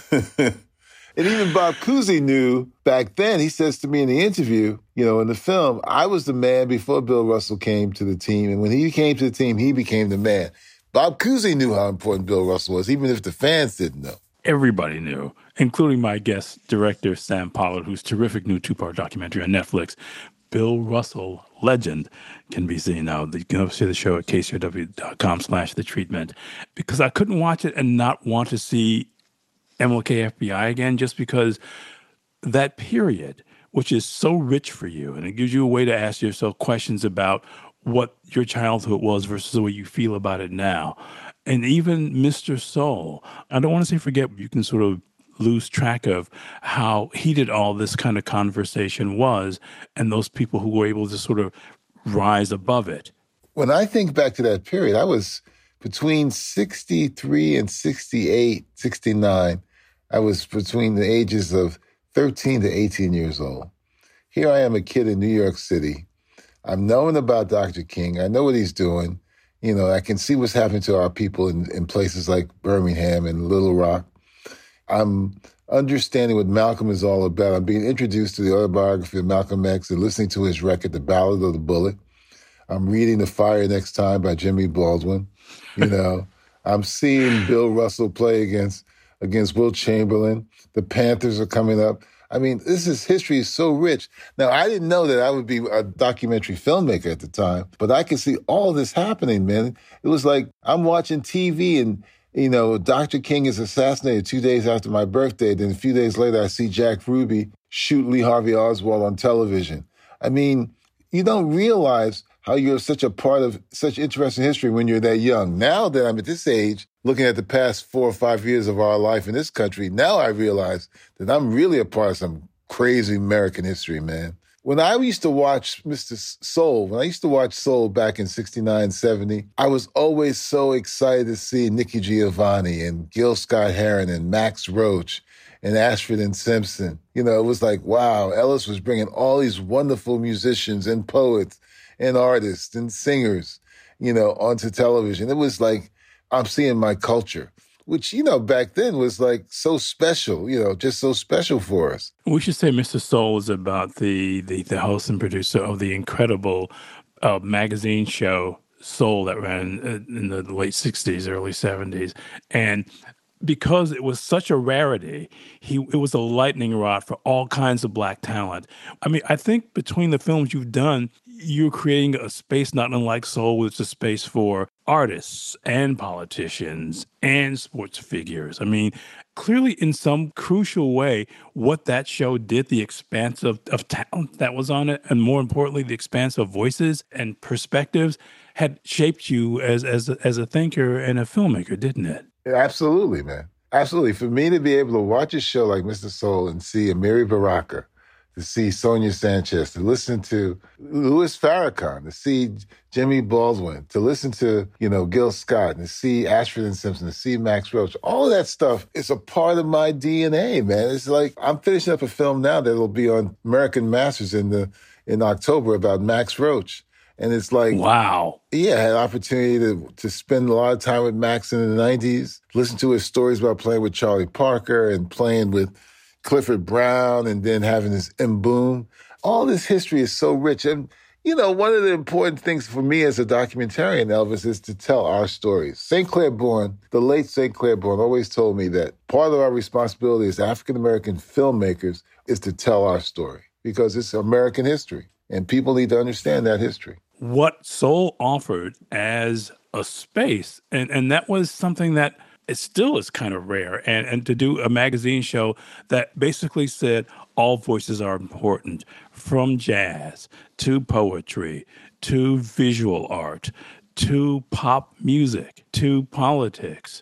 And even Bob Cousy knew back then, he says to me in the interview, in the film, I was the man before Bill Russell came to the team. And when he came to the team, he became the man. Bob Cousy knew how important Bill Russell was, even if the fans didn't know. Everybody knew, including my guest director, Sam Pollard, whose terrific new 2-part documentary on Netflix, Bill Russell, Legend, can be seen now. You can see the show at kcrw.com/The Treatment, because I couldn't watch it and not want to see MLK FBI again, just because that period, which is so rich for you, and it gives you a way to ask yourself questions about what your childhood was versus the way you feel about it now. And even Mr. Soul, I don't want to say forget, but you can sort of lose track of how heated all this kind of conversation was and those people who were able to sort of rise above it. When I think back to that period, I was between 63 and 68, 69. I was between the ages of 13 to 18 years old. Here I am, a kid in New York City. I'm knowing about Dr. King. I know what he's doing. I can see what's happening to our people in places like Birmingham and Little Rock. I'm understanding what Malcolm is all about. I'm being introduced to the autobiography of Malcolm X and listening to his record, The Ballad of the Bullet. I'm reading The Fire Next Time by Jimmy Baldwin. You know, I'm seeing Bill Russell play against Wilt Chamberlain. The Panthers are coming up. I mean, history is so rich. Now, I didn't know that I would be a documentary filmmaker at the time, but I could see all this happening, man. It was like I'm watching TV and, you know, Dr. King is assassinated 2 days after my birthday. Then a few days later, I see Jack Ruby shoot Lee Harvey Oswald on television. I mean, you don't realize how you're such a part of such interesting history when you're that young. Now that I'm at this age, looking at the past 4 or 5 years of our life in this country, now I realize that I'm really a part of some crazy American history, man. When I used to watch when I used to watch Soul back in 69, 70, I was always so excited to see Nikki Giovanni and Gil Scott-Heron and Max Roach and Ashford and Simpson. You know, it was like, wow, Ellis was bringing all these wonderful musicians and poets and artists and singers, you know, onto television. It was like, I'm seeing my culture, which, you know, back then was like so special, you know, just so special for us. We should say Mr. Soul is about the host and producer of the incredible magazine show Soul that ran in the late 60s, early 70s. And because it was such a rarity, it was a lightning rod for all kinds of Black talent. I mean, I think between the films you've done, you're creating a space not unlike Soul, which is a space for artists and politicians and sports figures. I mean, clearly in some crucial way, what that show did, the expanse of talent that was on it, and more importantly, the expanse of voices and perspectives had shaped you as a thinker and a filmmaker, didn't it? Absolutely, man. Absolutely. For me to be able to watch a show like Mr. Soul and see Amiri Baraka, to see Sonia Sanchez, to listen to Louis Farrakhan, to see Jimmy Baldwin, to listen to, you know, Gil Scott, and to see Ashford and Simpson, to see Max Roach. All of that stuff is a part of my DNA, man. It's like I'm finishing up a film now that'll be on American Masters in October about Max Roach. And it's like, wow. Yeah, I had an opportunity to spend a lot of time with Max in the 90s, listen to his stories about playing with Charlie Parker and playing with Clifford Brown and then having this Boom. All this history is so rich. And, you know, one of the important things for me as a documentarian, Elvis, is to tell our stories. St. Clair Bourne, the late St. Clair Bourne, always told me that part of our responsibility as African-American filmmakers is to tell our story because it's American history and people need to understand that history. What Soul offered as a space, and that was something that it still is kind of rare, and to do a magazine show that basically said all voices are important, from jazz to poetry to visual art to pop music to politics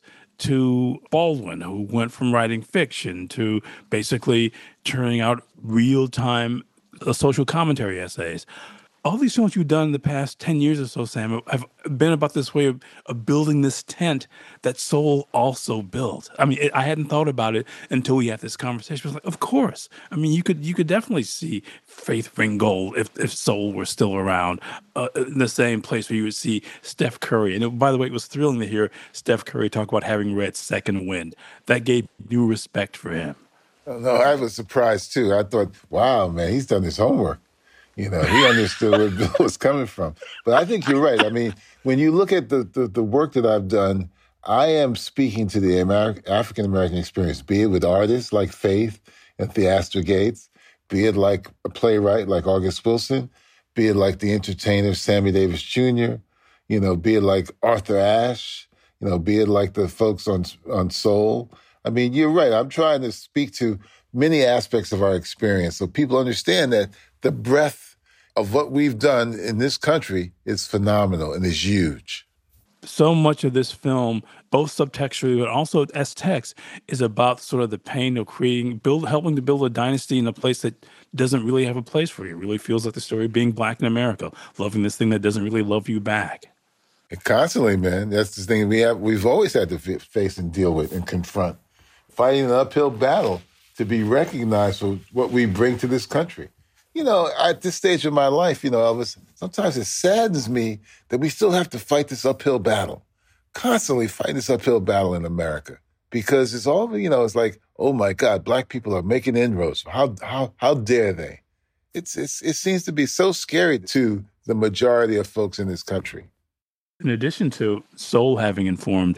to Baldwin, who went from writing fiction to basically turning out real-time social commentary essays. All these films you've done in the past 10 years or so, Sam, have been about this way of building this tent that Soul also built. I mean, I hadn't thought about it until we had this conversation. I was like, of course. I mean, you could definitely see Faith Ringgold if Soul were still around in the same place where you would see Steph Curry. And by the way, it was thrilling to hear Steph Curry talk about having read Second Wind. That gave new respect for him. No, I was surprised, too. I thought, wow, man, he's done his homework. You know, he understood where Bill was coming from. But I think you're right. I mean, when you look at the work that I've done, I am speaking to the African-American experience, be it with artists like Faith and Theaster Gates, be it like a playwright like August Wilson, be it like the entertainer Sammy Davis Jr., you know, be it like Arthur Ashe, you know, be it like the folks on Soul. I mean, you're right. I'm trying to speak to many aspects of our experience so people understand that the breadth of what we've done in this country is phenomenal and is huge. So much of this film, both subtextually but also as text, is about sort of the pain of helping to build a dynasty in a place that doesn't really have a place for you. It really feels like the story of being Black in America, loving this thing that doesn't really love you back. And constantly, man. That's the thing we've always had to face and deal with and confront. Fighting an uphill battle to be recognized for what we bring to this country. You know, at this stage of my life, you know, Elvis, sometimes it saddens me that we still have to fight this uphill battle, constantly fighting this uphill battle in America, because it's all, you know, it's like, oh my God, Black people are making inroads. How dare they? It seems to be so scary to the majority of folks in this country. in addition to Soul having informed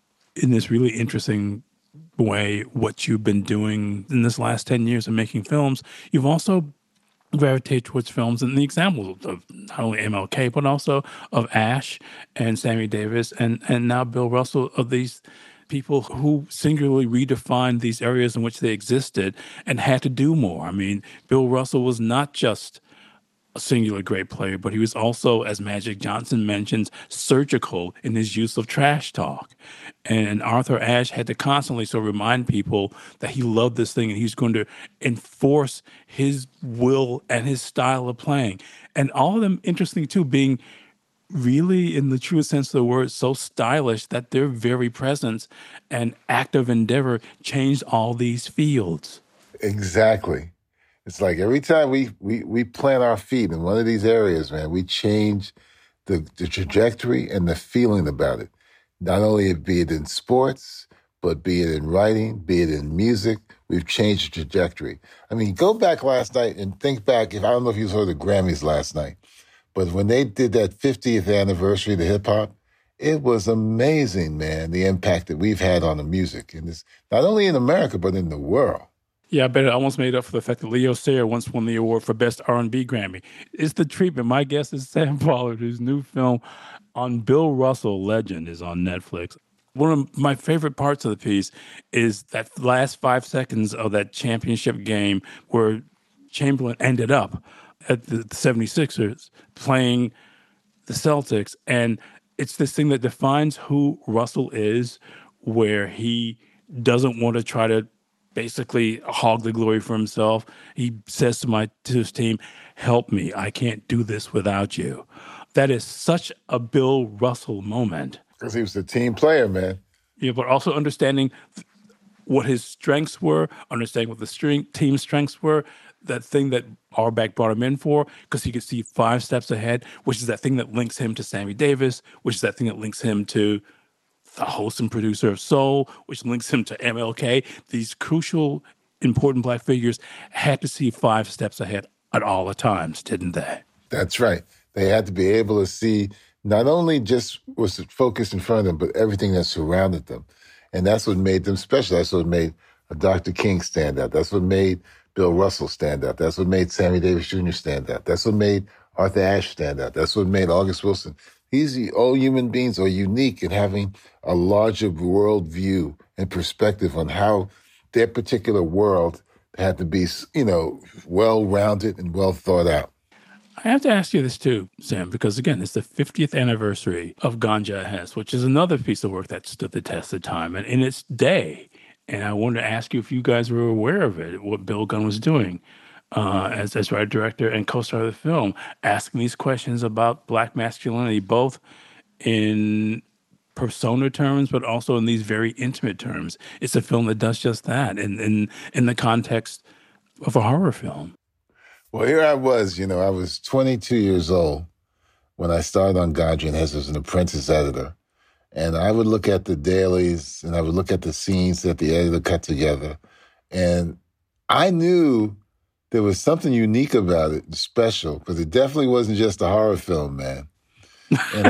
in this really interesting way what you've been doing in this last 10 years of making films, you've also gravitated towards films and the examples of not only MLK, but also of Ash and Sammy Davis and now Bill Russell, of these people who singularly redefined these areas in which they existed and had to do more. I mean, Bill Russell was not just a singular great player, but he was also, as Magic Johnson mentions, surgical in his use of trash talk. And Arthur Ashe had to constantly sort of remind people that he loved this thing and he was going to enforce his will and his style of playing. And all of them, interesting too, being really, in the truest sense of the word, so stylish that their very presence and act of endeavor changed all these fields. Exactly. It's like every time we plant our feet in one of these areas, man, we change the trajectory and the feeling about it. Not only be it in sports, but be it in writing, be it in music, we've changed the trajectory. I mean, go back last night and think back, I don't know if you saw the Grammys last night, but when they did that 50th anniversary of hip hop, it was amazing, man, the impact that we've had on the music, and this not only in America, but in the world. Yeah, I bet it almost made up for the fact that Leo Sayer once won the award for Best R&B Grammy. It's the treatment. My guess is Sam Pollard, whose new film on Bill Russell, Legend, is on Netflix. One of my favorite parts of the piece is that last 5 seconds of that championship game where Chamberlain ended up at the 76ers playing the Celtics. And it's this thing that defines who Russell is, where he doesn't want to try to basically hog the glory for himself. He says to his team, help me, I can't do this without you. That is such a Bill Russell moment. Because he was a team player, man. Yeah, but also understanding what his strengths were, understanding what the team's strengths were, that thing that Auerbach brought him in for, because he could see 5 steps ahead, which is that thing that links him to Sammy Davis, which is that thing that links him to the host and producer of Soul, which links him to MLK. These crucial, important Black figures had to see 5 steps ahead at all the times, didn't they? That's right. They had to be able to see not only just what's focused in front of them, but everything that surrounded them. And that's what made them special. That's what made Dr. King stand out. That's what made Bill Russell stand out. That's what made Sammy Davis Jr. stand out. That's what made Arthur Ashe stand out. That's what made August Wilson. All human beings are unique in having a larger world view and perspective on how their particular world had to be, well-rounded and well thought out. I have to ask you this too, Sam, because again, it's the 50th anniversary of Ganja Hess, which is another piece of work that stood the test of time and in its day. And I wanted to ask you if you guys were aware of it, what Bill Gunn was doing as writer, director, and co-star of the film, asking these questions about Black masculinity, both in persona terms, but also in these very intimate terms. It's a film that does just that in the context of a horror film. Well, here I was, I was 22 years old when I started on Ganja Hess as an apprentice editor. And I would look at the dailies and I would look at the scenes that the editor cut together. And I knew there was something unique about it, special, but it definitely wasn't just a horror film, man. And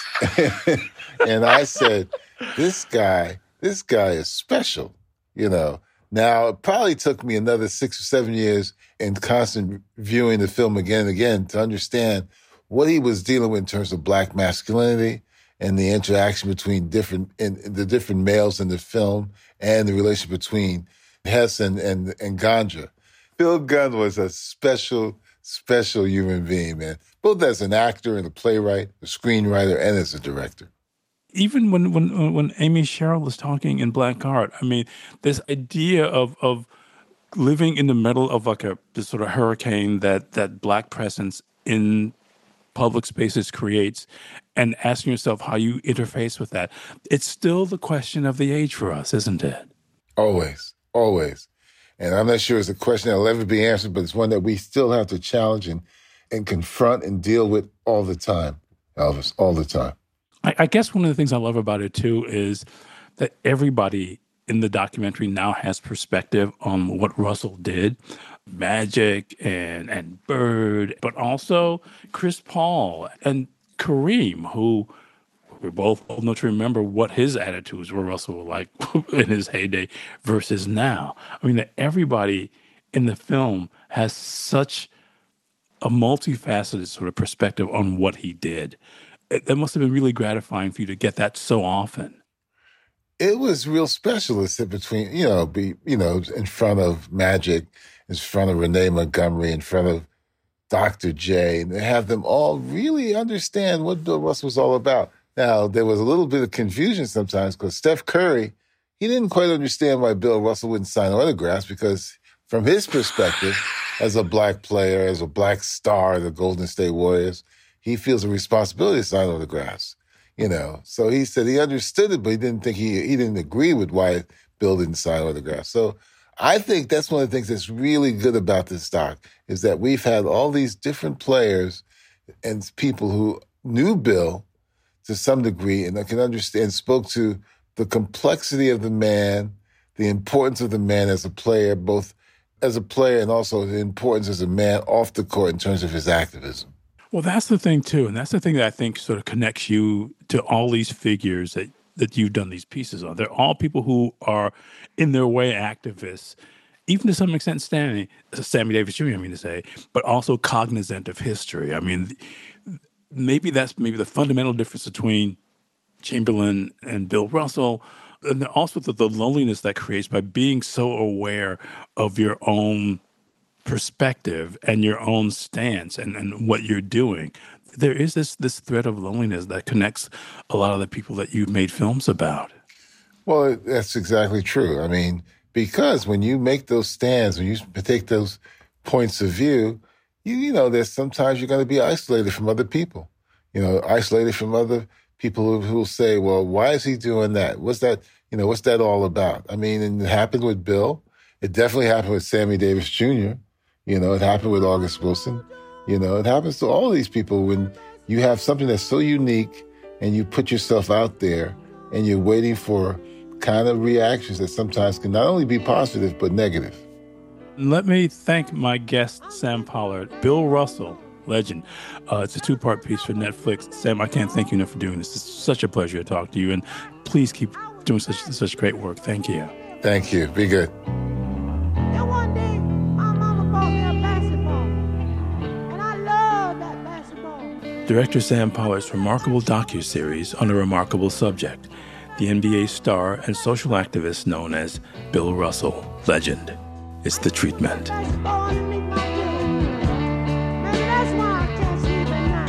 I said, this guy is special, Now, it probably took me another 6 or 7 years in constant viewing the film again and again to understand what he was dealing with in terms of Black masculinity and the interaction between the different males in the film and the relationship between Hess and Ganja. Bill Gunn was a special, special human being, man, both as an actor and a playwright, a screenwriter, and as a director. Even when Amy Sherrill was talking in Black Heart, I mean, this idea of living in the middle of this sort of hurricane that Black presence in public spaces creates, and asking yourself how you interface with that. It's still the question of the age for us, isn't it? Always, always. And I'm not sure it's a question that'll ever be answered, but it's one that we still have to challenge and confront and deal with all the time, Elvis, all the time. I guess one of the things I love about it, too, is that everybody in the documentary now has perspective on what Russell did. Magic and Bird, but also Chris Paul and Kareem, who We're both old enough to remember what his attitudes were, Russell, were like in his heyday versus now. I mean, that everybody in the film has such a multifaceted sort of perspective on what he did. That must have been really gratifying for you to get that so often. It was real special to sit between, in front of Magic, in front of Renee Montgomery, in front of Dr. J, and have them all really understand what Bill Russell was all about. Now, there was a little bit of confusion sometimes because Steph Curry, he didn't quite understand why Bill Russell wouldn't sign autographs because from his perspective, as a black player, as a black star of the Golden State Warriors, he feels a responsibility to sign autographs. So he said he understood it, but he didn't think he didn't agree with why Bill didn't sign autographs. So I think that's one of the things that's really good about this doc is that we've had all these different players and people who knew Bill to some degree and can understand, spoke to the complexity of the man, the importance of the man as a player, both as a player and also the importance as a man off the court in terms of his activism. Well, that's the thing, too. And that's the thing that I think sort of connects you to all these figures that you've done these pieces on. They're all people who are, in their way, activists, even to some extent Sammy Davis Jr., but also cognizant of history. I mean, maybe that's the fundamental difference between Chamberlain and Bill Russell, and also the loneliness that creates by being so aware of your own perspective and your own stance and what you're doing. There is this thread of loneliness that connects a lot of the people that you've made films about. Well, that's exactly true. I mean, because when you make those stands, when you take those points of view, there's sometimes you're going to be isolated from other people, isolated from other people who will say, well, why is he doing that? What's that all about? I mean, and it happened with Bill. It definitely happened with Sammy Davis Jr. It happened with August Wilson. It happens to all these people when you have something that's so unique and you put yourself out there and you're waiting for kind of reactions that sometimes can not only be positive, but negative. Let me thank my guest, Sam Pollard. Bill Russell, legend. It's a 2-part piece for Netflix. Sam, I can't thank you enough for doing this. It's such a pleasure to talk to you, and please keep doing such great work. Thank you. Thank you. Be good. Then one day, my mama bought me a basketball, and I love that basketball. Director Sam Pollard's remarkable docuseries on a remarkable subject, the NBA star and social activist known as Bill Russell, legend. It's The Treatment. Basketball underneath my pillow. Maybe that's why I can't sleep at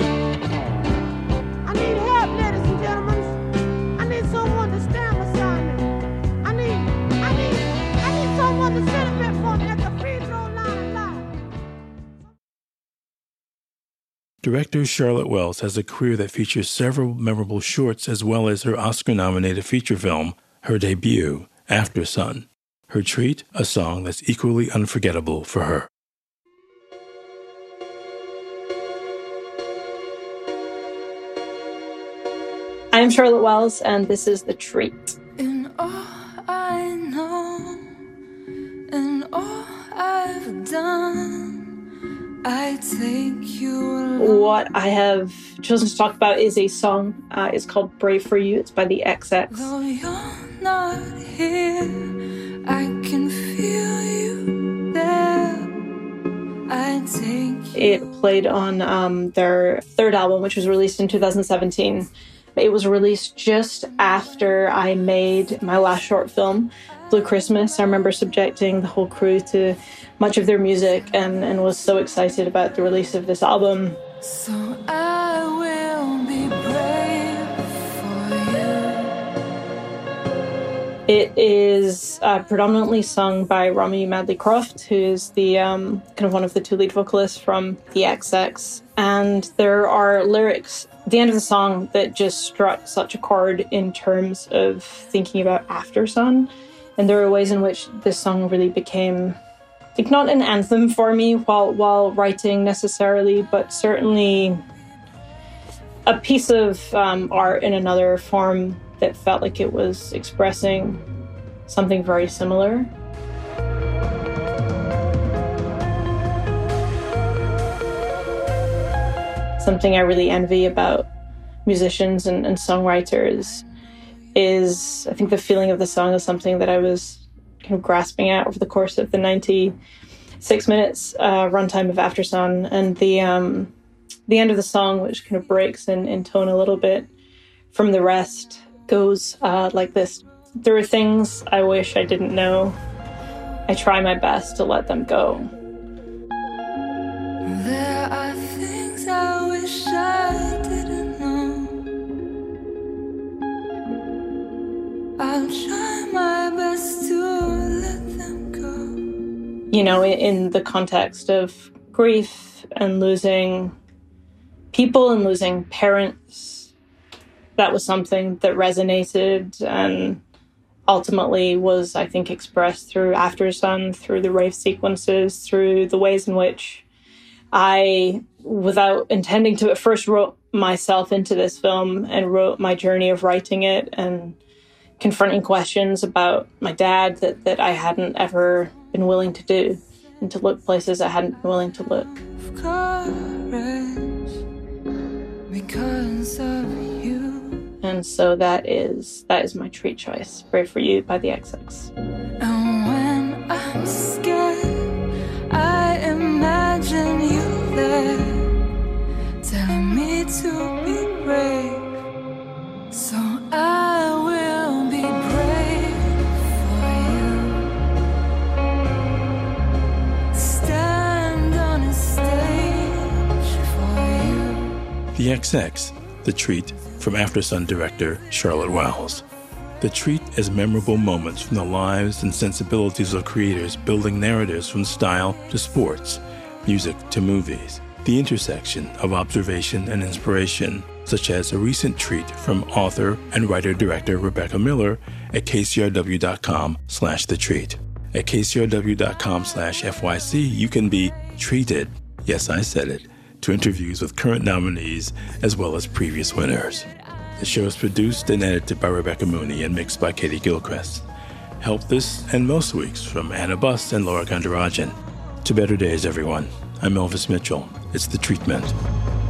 night. I need help, ladies and gentlemen. I need someone to stand beside me. I need someone to celebrate for me at the free throw line of life. Director Charlotte Wells has a career that features several memorable shorts as well as her Oscar-nominated feature film, her debut, After Sun. Her treat, a song that's equally unforgettable for her. I'm Charlotte Wells, and this is The Treat. In all I know, and all I've done, I take you along. What I have chosen to talk about is a song. It's called Brave for You. It's by the XX. Though you're not here, I can feel you there. I take you. It played on their third album, which was released in 2017. It was released just after I made my last short film, Blue Christmas. I remember subjecting the whole crew to much of their music and was so excited about the release of this album. So I will be brave for you. It is predominantly sung by Rami Madley Croft, who is the kind of one of the two lead vocalists from the XX. And there are lyrics at the end of the song that just struck such a chord in terms of thinking about After Sun. And there are ways in which this song really became, like, not an anthem for me while writing necessarily, but certainly a piece of art in another form that felt like it was expressing something very similar. Something I really envy about musicians and songwriters is, I think the feeling of the song is something that I was kind of grasping at over the course of the 96 minutes runtime of Aftersun. And the end of the song, which kind of breaks in tone a little bit from the rest, goes like this. There are things I wish I didn't know. I try my best to let them go. There are things I wish I didn't know. I'll try my best to let them go. You know, in the context of grief and losing people and losing parents, that was something that resonated and ultimately was, I think, expressed through Aftersun, through the rave sequences, through the ways in which I, without intending to at first, wrote myself into this film and wrote my journey of writing it and confronting questions about my dad that I hadn't ever been willing to do, and to look places I hadn't been willing to look. Courage, because of you. And so that is my treat choice, Brave for You by the XX. And when I'm scared, I imagine you there, telling me to be brave. So I will be brave for you. Stand on a stage for you. The XX, The Treat, from Aftersun director Charlotte Wells. The Treat is memorable moments from the lives and sensibilities of creators building narratives from style to sports, music to movies. The intersection of observation and inspiration, such as a recent treat from author and writer-director Rebecca Miller at kcrw.com/thetreat. At kcrw.com/FYC, you can be treated, yes, I said it, to interviews with current nominees as well as previous winners. The show is produced and edited by Rebecca Mooney and mixed by Katie Gilchrist. Help this and most weeks from Anna Buss and Laura Kandarajan. To better days, everyone. I'm Elvis Mitchell. It's The Treatment.